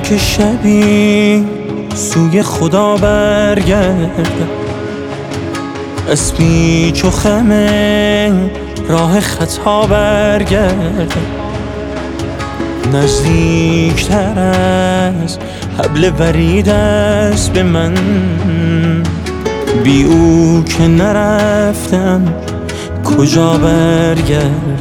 که شبی سوی خدا برگردم، اسمی چو خمه راه خطا برگردم، نزدیکتر از حبل ورید است به من، بی او که نرفتم کجا برگردم،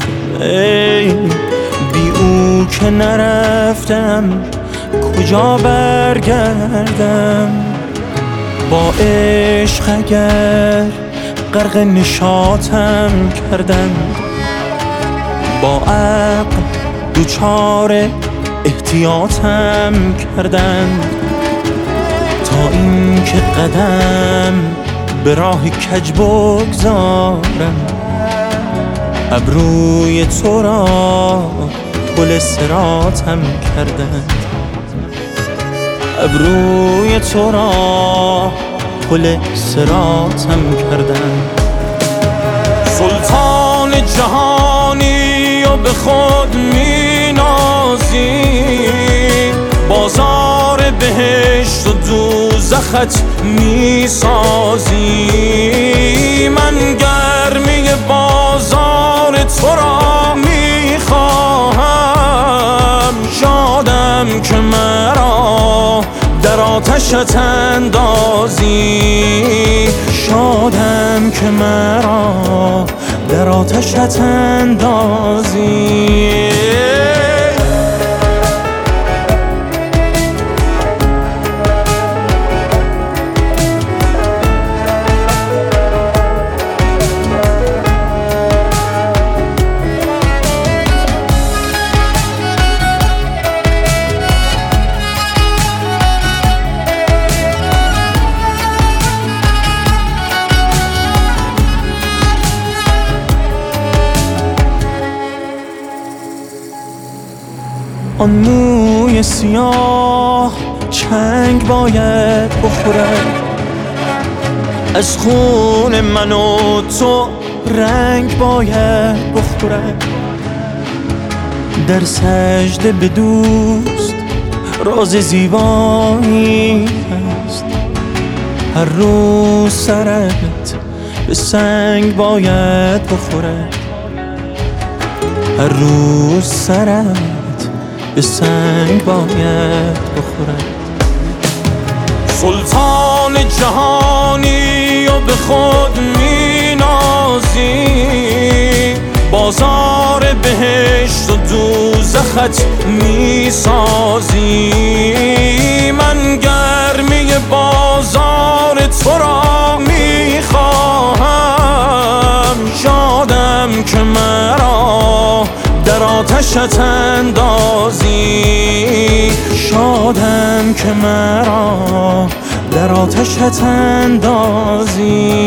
بی او که نرفتم کجا برگردم. با عشق اگر غرق نشاطم کردم، با عقل دوچار احتیاطم کردن، تا این که قدم به راه کج بگذارم، ابروی تو را پل صراطم کردن، ابروی تو را پل صراطم کردن. سلطان جهانی و به خود می نازی، بازار بهشت و دوزخت می سازی، من گرمی بازار تو را می خواهم، شادم که مرا در آتشت اندازی، شادم که مرا در آتشت اندازی. آن موی سیاه چنگ باید بخورد، از خون من و تو رنگ باید بخورد، در سجده به دوست راز زیبایی هست، هر روز سرت به سنگ باید بخورد، هر روز سرت به سنگ باید بخورد. سلطان جهانی و به خود می نازی، بازار بهشت و دوزخت می سازی، من گرمی بازار تو را می خواهم، شادم که مرا در آتشت اندازی، شادم که مرا در آتشت اندازی.